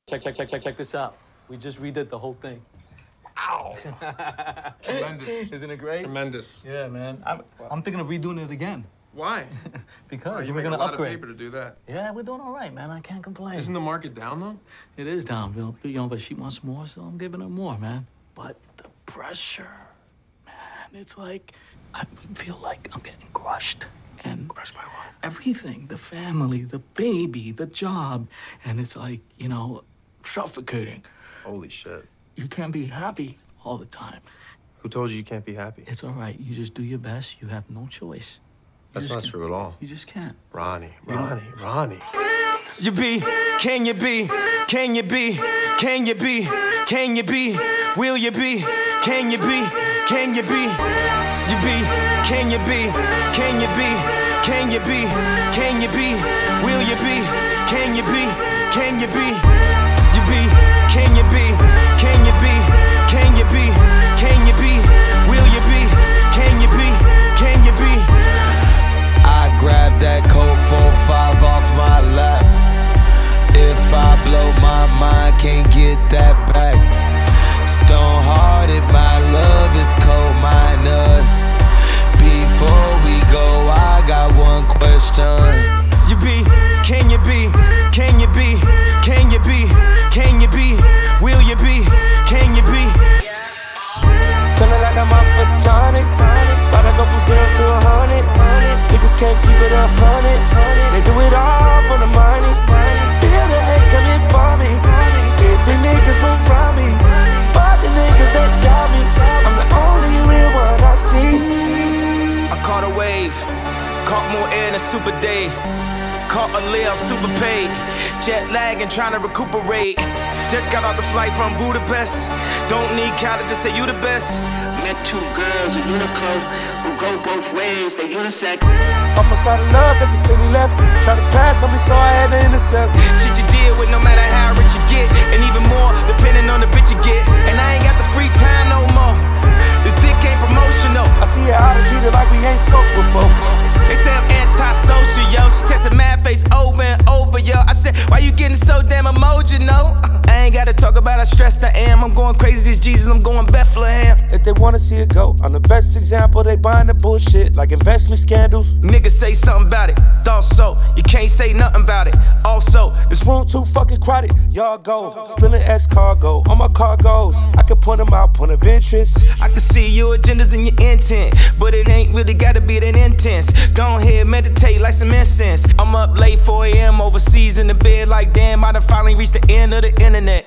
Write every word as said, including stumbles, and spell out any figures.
Check, check, check, check, check this out. We just redid the whole thing. Ow! Tremendous. Isn't it great? Tremendous. Yeah, man. I'm, I'm thinking of redoing it again. Why? Because oh, you we're make gonna a lot upgrade. of paper to do that. Yeah, we're doing all right, man. I can't complain. Isn't the market down though? It is down, you know, you know, but she wants more, so I'm giving her more, man. But the pressure, man, it's like I feel like I'm getting crushed. And crushed by what? Everything, the family, the baby, the job, and it's like, you know, suffocating. Holy shit. You can't be happy all the time. Who told you you can't be happy? It's all right. You just do your best. You have no choice. You That's not can't. true at all. You just can't. Ronnie, You know? Ronnie, Ronnie. You be, can you be, can you be, can you be, can you be, will you be, can you be, can you be, you be, can you be, can you be, can you be, can you be, will you be, can you be, can you be, you be, can you be, can you be, can you be, can you be, will you be, can you be, can you be. I grab that Coke four five off my lap. If I blow my mind, can't get that back. Stone hearted, my love is cold minus. Before we go, I got one question. You be, can you be, can you be, can you be, can you be, will you be, can you be? Feeling like I'm up for tonic. About to go from zero to a hundred. Niggas can't keep it up, hundred. They do it all for the money. Feel the hate coming for me. Keeping niggas from around me. Fuck the niggas that doubt me. I'm the only real one I see. I caught a wave. Caught more air than Super Day. Caught a layup, super paid. Jet lag and trying to recuperate. Just got off the flight from Budapest. Don't need Cali, just say you the best. Met two girls, a Uniqlo, who go both ways, they unisex. Almost out of love, every city left. Try to pass on me, so I had to intercept. Shit you deal with no matter how rich you get, and even more depending on the bitch you get. And I ain't got the free time no more. This dick ain't promotional. I see her out and treated like we ain't spoke before. They say I'm anti-social, yo. She tested mad face over and over, yo. I said, why you getting so damn emotional? I ain't gotta talk about how stressed I am. I'm going crazy as Jesus, I'm going Bethlehem. If they wanna see it go, I'm the best example. They buying the bullshit like investment scandals. Niggas say something about it, thought so. You can't say nothing about it. Also, this room too fucking crowded. Y'all go, spilling S cargo on my cargoes. I can point them out, point of interest. I can see your agendas and your intent, but it ain't really gotta be that intense. Go ahead, meditate like some incense. I'm up late four a m overseas in the bed like damn, I done finally reached the end of the internet.